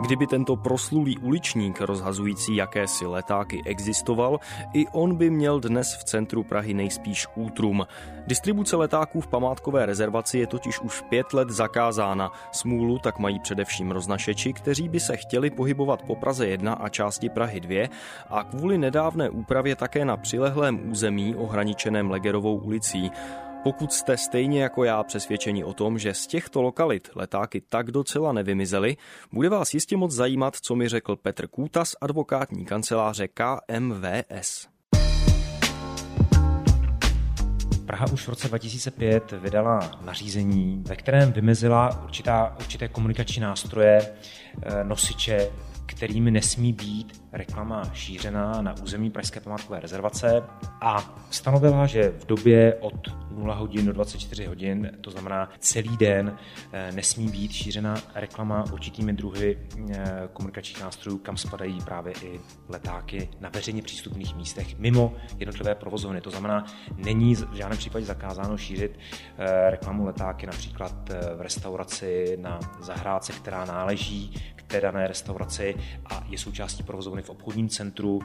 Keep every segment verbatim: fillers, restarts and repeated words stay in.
Kdyby tento proslulý uličník rozhazující jakési letáky existoval, i on by měl dnes v centru Prahy nejspíš útrum. Distribuce letáků v památkové rezervaci je totiž už pět let zakázána. Smůlu tak mají především roznašeči, kteří by se chtěli pohybovat po Praze jedna a části Prahy dvě a kvůli nedávné úpravě také na přilehlém území ohraničeném Legerovou ulicí. Pokud jste stejně jako já přesvědčeni o tom, že z těchto lokalit letáky tak docela nevymizely, bude vás jistě moc zajímat, co mi řekl Petr Kůta z advokátní kanceláře K M V S. Praha už v roce dva tisíce pět vydala nařízení, ve kterém vymezila určitá, určité komunikační nástroje, nosiče, kterými nesmí být reklama šířená na území pražské památkové rezervace a stanovila, že v době od nula hodin do dvacet čtyři hodin, to znamená celý den, nesmí být šířena reklama určitými druhy komunikačních nástrojů, kam spadají právě i letáky na veřejně přístupných místech mimo jednotlivé provozovny. To znamená, není v žádném případě zakázáno šířit reklamu letáky například v restauraci na zahrádce, která náleží k té dané restauraci a je součástí provozovny v obchodním centru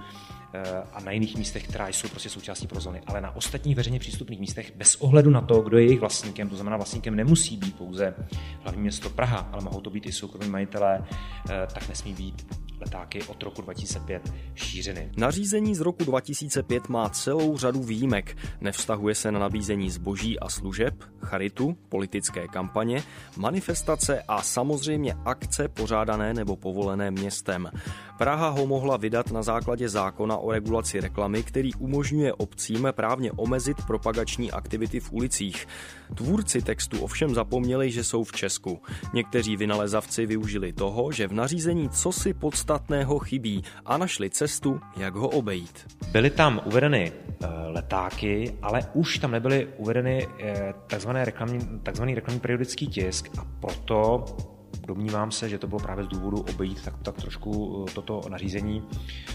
a na jiných místech, která jsou prostě součástí provozovny, ale na ostatních veřejně přístupných místech bez ohledu na to, kdo je jejich vlastníkem, to znamená vlastníkem nemusí být pouze hlavní město Praha, ale mohou to být i soukromí majitelé, tak nesmí být letáky od roku dva tisíce pět šířeny. Nařízení z roku dva tisíce pět má celou řadu výjimek. Nevztahuje se na nabízení zboží a služeb, charitu, politické kampaně, manifestace a samozřejmě akce pořádané nebo povolené městem. Praha ho mohla vydat na základě zákona o regulaci reklamy, který umožňuje obcím právně omezit propagační aktivity v ulicích. Tvůrci textu ovšem zapomněli, že jsou v Česku. Někteří vynalezavci využili toho, že v nařízení cosi podstatného chybí a našli cestu, jak ho obejít. Byly tam uvedeny e, letáky, ale už tam nebyly uvedeny e, takzvané reklamní, takzvaný reklamní periodický tisk a proto domnívám se, že to bylo právě z důvodu obejít tak, tak trošku toto nařízení.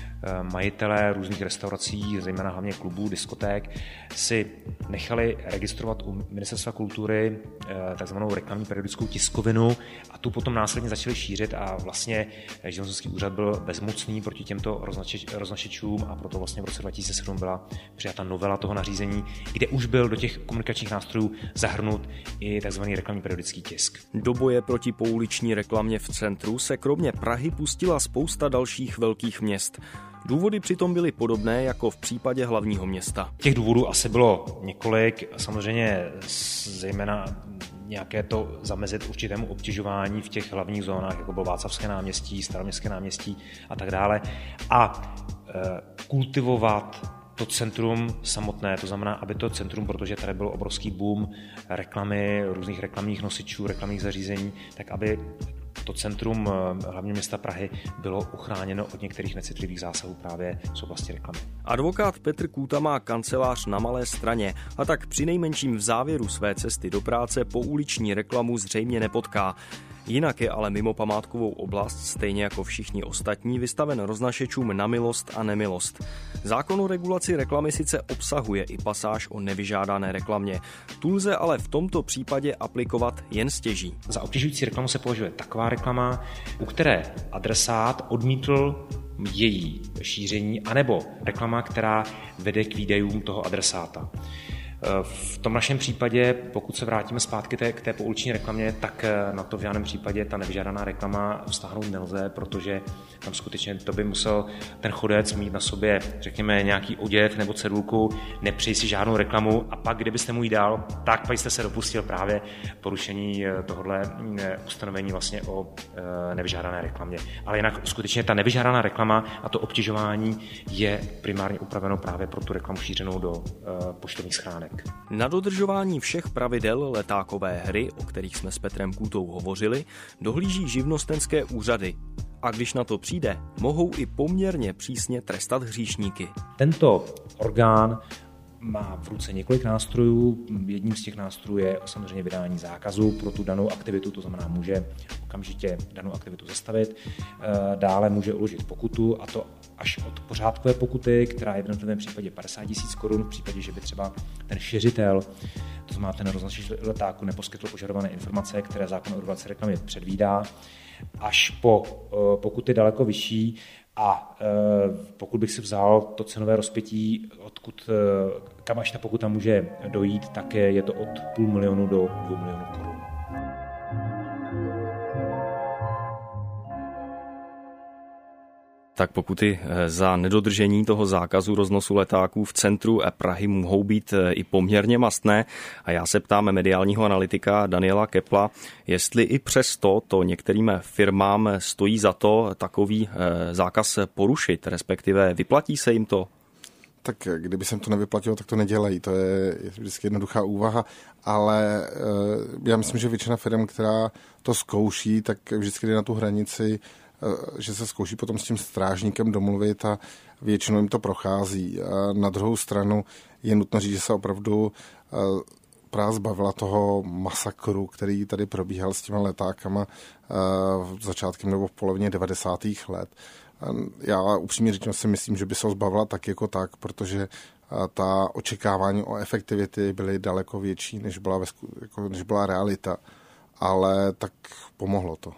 Majitelé různých restaurací, zejména hlavně klubů, diskoték, si nechali registrovat u Ministerstva kultury takzvanou reklamní periodickou tiskovinu a tu potom následně začali šířit a vlastně živnostenský úřad byl bezmocný proti těmto roznačeč, roznačečům a proto vlastně v roce dva tisíce sedm byla přijata novela toho nařízení, kde už byl do těch komunikačních nástrojů zahrnut i takzvaný reklamní periodický tisk. Do boje proti pouliční reklamě v centru se kromě Prahy pustila spousta dalších velkých měst. Důvody přitom byly podobné jako v případě hlavního města. Těch důvodů asi bylo několik, samozřejmě zejména nějaké to zamezit určitému obtěžování v těch hlavních zónách, jako bylo Václavské náměstí, Staroměstské náměstí a tak dále. A e, kultivovat to centrum samotné, to znamená, aby to centrum, protože tady byl obrovský boom reklamy, různých reklamních nosičů, reklamních zařízení, tak aby to centrum hlavního města Prahy bylo uchráněno od některých necitlivých zásahů právě z oblasti reklamy. Advokát Petr Kůta má kancelář na Malé Straně a tak přinejmenším v závěru své cesty do práce pouliční reklamu zřejmě nepotká. Jinak je ale mimo památkovou oblast, stejně jako všichni ostatní, vystaven roznašečům na milost a nemilost. Zákon o regulaci reklamy sice obsahuje i pasáž o nevyžádané reklamě. Tu lze ale v tomto případě aplikovat jen stěží. Za obtěžující reklamu se považuje taková reklama, u které adresát odmítl její šíření, anebo reklama, která vede k výdajům toho adresáta. V tom našem případě, pokud se vrátíme zpátky té, k té pouliční reklamě, tak na to v žádném případě ta nevyžádaná reklama vztáhnout nelze, protože tam skutečně to by musel ten chodec mít na sobě, řekněme, nějaký oděv nebo cedulku, nepřeji si žádnou reklamu a pak, kdybyste mu ji dal, tak pak jste se dopustil právě porušení tohohle ustanovení vlastně o nevyžádané reklamě. Ale jinak skutečně ta nevyžádaná reklama a to obtěžování je primárně upraveno právě pro tu reklamu šířenou do poštovních schránek. Na dodržování všech pravidel letákové hry, o kterých jsme s Petrem Kůtou hovořili, dohlíží živnostenské úřady. A když na to přijde, mohou i poměrně přísně trestat hříšníky. Tento orgán má v ruce několik nástrojů. Jedním z těch nástrojů je samozřejmě vydání zákazu pro tu danou aktivitu, to znamená, může okamžitě danou aktivitu zastavit. Dále může uložit pokutu, a to až od pořádkové pokuty, která je v jednotlivém případě padesát tisíc korun, v případě, že by třeba ten šiřitel to znamená ten rozhlašeč letáku neposkytl požadované informace, které zákon o regulaci reklamy předvídá, až po pokuty daleko vyšší. A pokud bych si vzal to cenové rozpětí, odkud, kam až ta pokuta může dojít, tak je to od půl milionu do dvou milionů korun. Tak pokuty za nedodržení toho zákazu roznosu letáků v centru Prahy mohou být i poměrně mastné. A já se ptám mediálního analytika Daniela Köppla, jestli i přesto to některým firmám stojí za to takový zákaz porušit, respektive vyplatí se jim to? Tak kdyby jsem to nevyplatil, tak to nedělají. To je vždycky jednoduchá úvaha, ale já myslím, že většina firm, která to zkouší, tak vždycky jde na tu hranici, že se zkouší potom s tím strážníkem domluvit a většinou jim to prochází. A na druhou stranu je nutno říct, že se opravdu Praha zbavila toho masakru, který tady probíhal s těma letákama v začátkem nebo v polovině devadesátých let. Já upřímně řečeno si myslím, že by se ho zbavila tak jako tak, protože ta očekávání o efektivity byly daleko větší, než byla, ve, jako, než byla realita. Ale tak pomohlo to.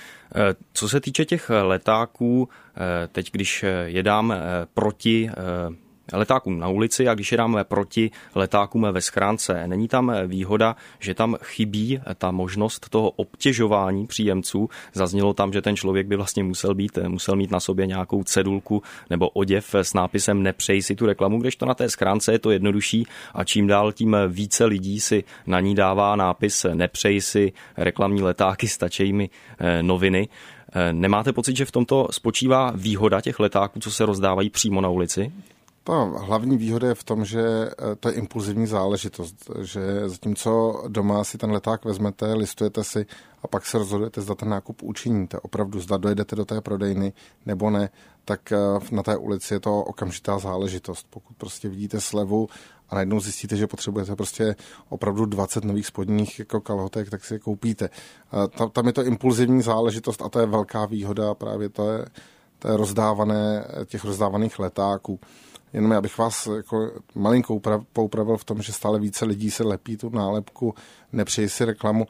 Co se týče těch letáků, teď když jedám proti letákům na ulici a když jedáme proti letákům ve schránce, není tam výhoda, že tam chybí ta možnost toho obtěžování příjemců? Zaznělo tam, že ten člověk by vlastně musel být, musel mít na sobě nějakou cedulku nebo oděv s nápisem nepřej si tu reklamu, kdežto na té schránce je to jednodušší a čím dál tím více lidí si na ní dává nápis nepřej si reklamní letáky, stačí mi noviny. Nemáte pocit, že v tomto spočívá výhoda těch letáků, co se rozdávají přímo na ulici? Ta hlavní výhoda je v tom, že to je impulzivní záležitost, že zatímco doma si ten leták vezmete, listujete si a pak se rozhodujete, zda ten nákup učiníte. Opravdu, zda dojedete do té prodejny nebo ne, tak na té ulici je to okamžitá záležitost. Pokud prostě vidíte slevu a najednou zjistíte, že potřebujete prostě opravdu dvacet nových spodních jako kalhotek, tak si je koupíte. Tam je to impulzivní záležitost a to je velká výhoda právě to je, to je rozdávané, těch rozdávaných letáků. Jenom já bych vás jako malinko poupravil v tom, že stále více lidí se lepí tu nálepku nepřeji si reklamu.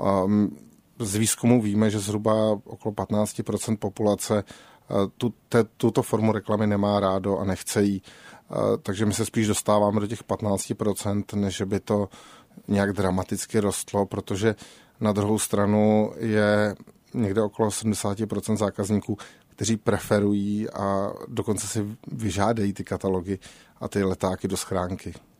Z výzkumu víme, že zhruba okolo patnáct procent populace tu, te, tuto formu reklamy nemá rádo a nechce jí. Takže my se spíš dostáváme do těch patnáct procent, než by to nějak dramaticky rostlo, protože na druhou stranu je někde okolo sedmdesát procent zákazníků, kteří preferují a dokonce si vyžádají ty katalogy a ty letáky do schránky.